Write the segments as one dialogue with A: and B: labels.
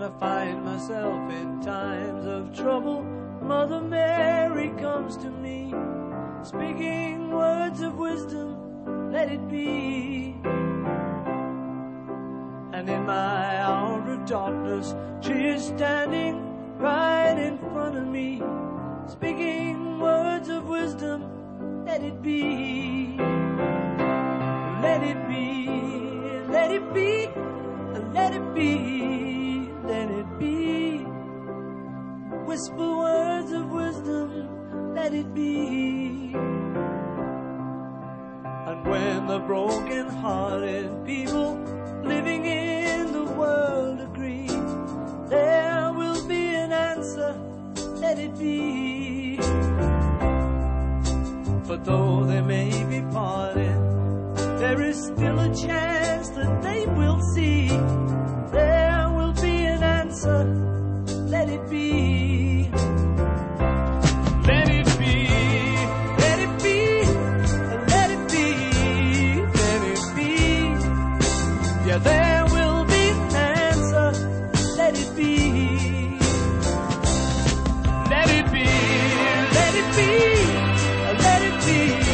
A: I find myself in times of trouble, Mother Mary comes to me, speaking words of wisdom, let it be. And in my hour of darkness, she is standing right in front of me, speaking words of wisdom, let it be. Let it be, let it be, let it be, let it be. Whisper words of wisdom, let it be. And when the broken-hearted people living in the world agree, there will be an answer, let it be. But though they may be parted, there is still a chance that they will see. There will be an answer, let it be. Let it be, let it be, let it be, let it be. Yeah, there will be an answer, let it be. Let it be, let it be, let it be.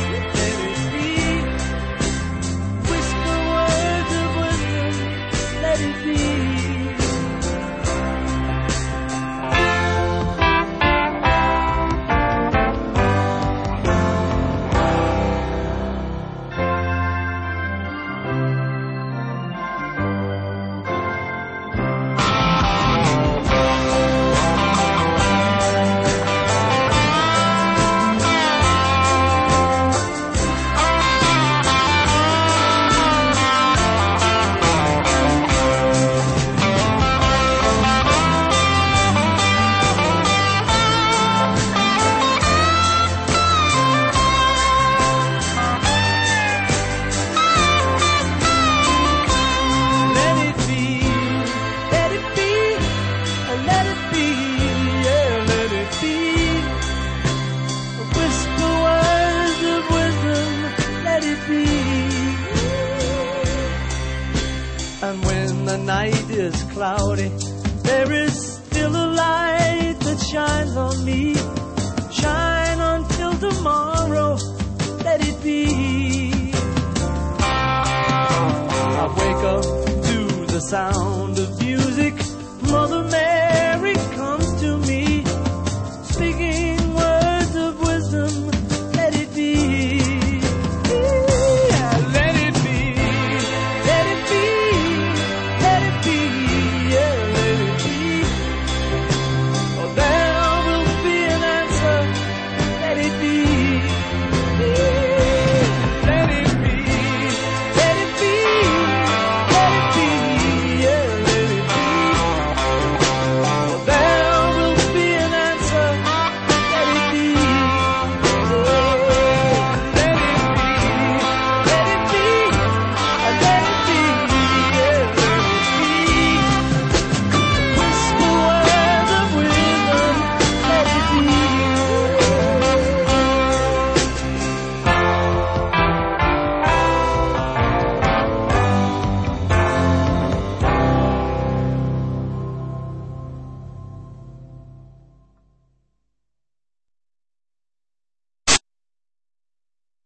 A: And when the night is cloudy, there is still a light that shines on me. Shine until tomorrow, let it be. I wake up to the sound of music